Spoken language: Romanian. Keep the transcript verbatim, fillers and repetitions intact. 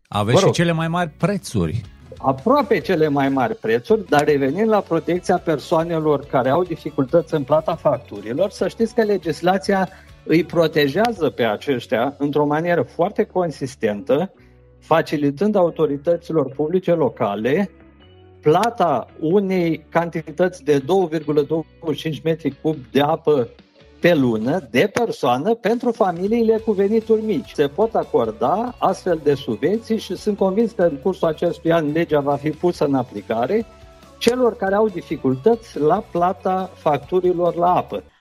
Aveți și cele mai mari prețuri. Aproape cele mai mari prețuri, dar revenind la protecția persoanelor care au dificultăți în plata facturilor, să știți că legislația îi protejează pe aceștia într-o manieră foarte consistentă, facilitând autorităților publice locale plata unei cantități de doi virgulă douăzeci și cinci metri cub de apă pe lună, de persoană, pentru familiile cu venituri mici. Se pot acorda astfel de subvenții și sunt convins că în cursul acestui an legea va fi pusă în aplicare celor care au dificultăți la plata facturilor la apă.